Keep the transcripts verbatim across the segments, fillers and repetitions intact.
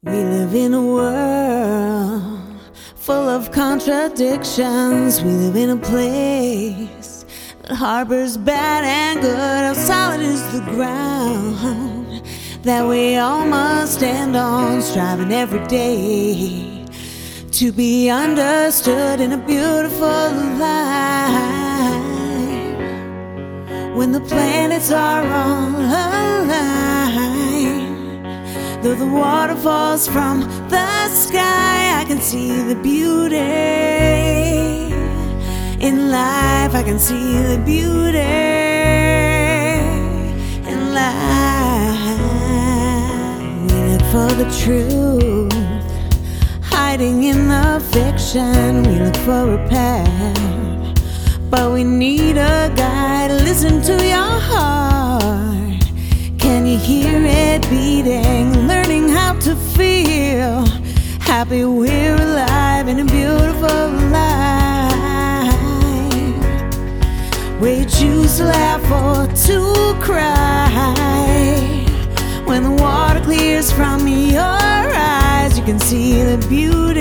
We live in a world full of contradictions. We live in a place that harbors bad and good. How solid is the ground that we all must stand on, striving every day to be understood in a beautiful life. When the planets are all aligned, though the water falls from the sky, I can see the beauty in life. I can see the beauty in life. We look for the truth hiding in the fiction. We look for a path, but we need a guide. Listen to your heart. Can you hear it beating? Learning how to feel happy. We're alive in a beautiful life. We choose to laugh or to cry. When the water clears from your eyes, you can see the beauty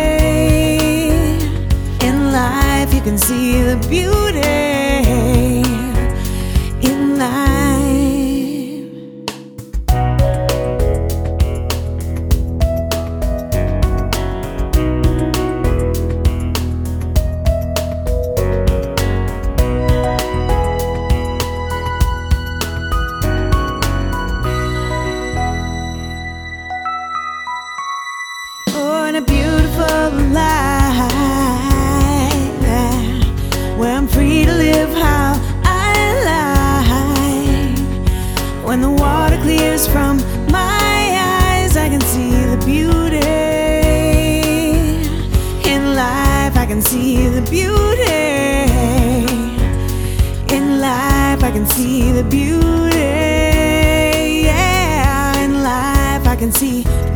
in life. You can see the beauty in life. Oh, in a beautiful life where I'm free to live how I like. When the water clears from my eyes, I can see the beauty in life. I can see the beauty in life. I can see the beauty, yeah, in life. I can see